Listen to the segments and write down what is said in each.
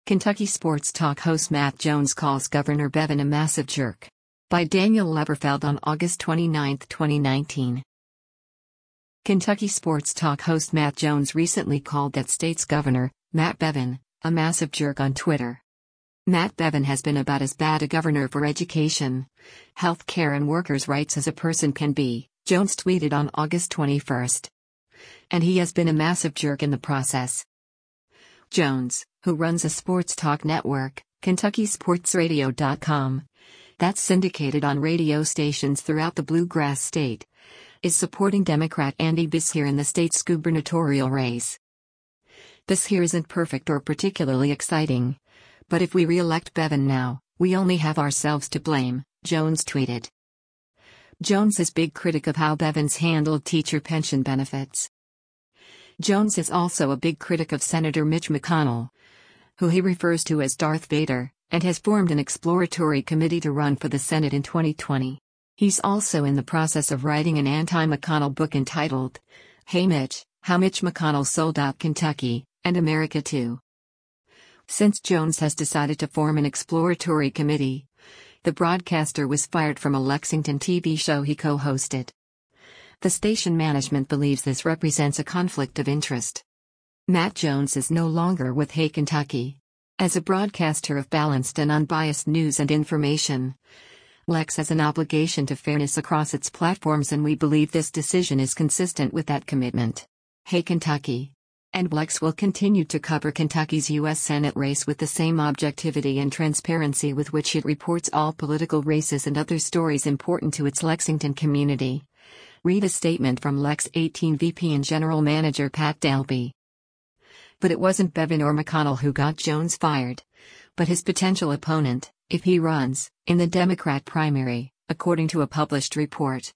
Kentucky sports talk host Matt Jones calls Governor Bevin a massive jerk. By Daniel Leberfeld on August 29, 2019. Kentucky sports talk host Matt Jones recently called that state's governor, Matt Bevin, a massive jerk on Twitter. Matt Bevin has been about as bad a governor for education, health care and workers' rights as a person can be, Jones tweeted on August 21. And he has been a massive jerk in the process. Jones, who runs a sports talk network, KentuckySportsRadio.com, that's syndicated on radio stations throughout the Bluegrass State, is supporting Democrat Andy Beshear in the state's gubernatorial race. Beshear isn't perfect or particularly exciting, but if we re-elect Bevin now, we only have ourselves to blame, Jones tweeted. Jones is big critic of how Bevin's handled teacher pension benefits. Jones is also a big critic of Senator Mitch McConnell, who he refers to as Darth Vader, and has formed an exploratory committee to run for the Senate in 2020. He's also in the process of writing an anti-McConnell book entitled, Hey Mitch, How Mitch McConnell Sold Out Kentucky, and America Too. Since Jones has decided to form an exploratory committee, the broadcaster was fired from a Lexington TV show he co-hosted. The station management believes this represents a conflict of interest. Matt Jones is no longer with Hey Kentucky. As a broadcaster of balanced and unbiased news and information, Lex has an obligation to fairness across its platforms, and we believe this decision is consistent with that commitment. Hey Kentucky. And Lex will continue to cover Kentucky's U.S. Senate race with the same objectivity and transparency with which it reports all political races and other stories important to its Lexington community. Read a statement from Lex 18 VP and General Manager Pat Dalby. But it wasn't Bevin or McConnell who got Jones fired, but his potential opponent, if he runs, in the Democrat primary, according to a published report.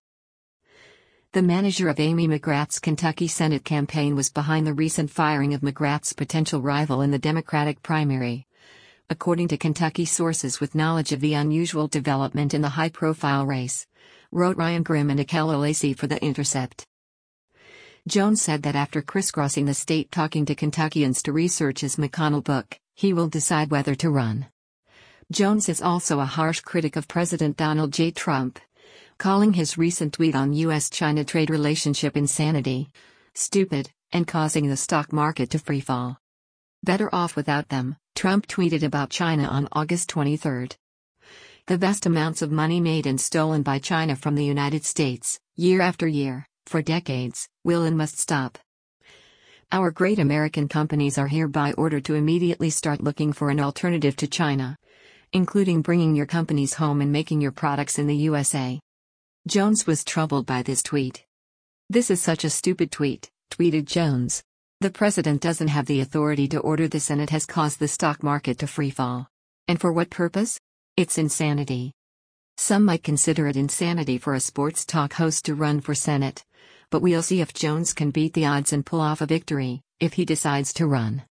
The manager of Amy McGrath's Kentucky Senate campaign was behind the recent firing of McGrath's potential rival in the Democratic primary, according to Kentucky sources with knowledge of the unusual development in the high-profile race, wrote Ryan Grimm and Akela Lacey for The Intercept. Jones said that after crisscrossing the state talking to Kentuckians to research his McConnell book, he will decide whether to run. Jones is also a harsh critic of President Donald J. Trump, calling his recent tweet on U.S.-China trade relationship insanity, stupid, and causing the stock market to freefall. Better off without them, Trump tweeted about China on August 23. The vast amounts of money made and stolen by China from the United States, year after year, for decades, will and must stop. Our great American companies are hereby ordered to immediately start looking for an alternative to China, including bringing your companies home and making your products in the USA. Jones was troubled by this tweet. This is such a stupid tweet, tweeted Jones. The president doesn't have the authority to order this, and it has caused the stock market to freefall. And for what purpose? It's insanity. Some might consider it insanity for a sports talk host to run for Senate, but we'll see if Jones can beat the odds and pull off a victory, if he decides to run.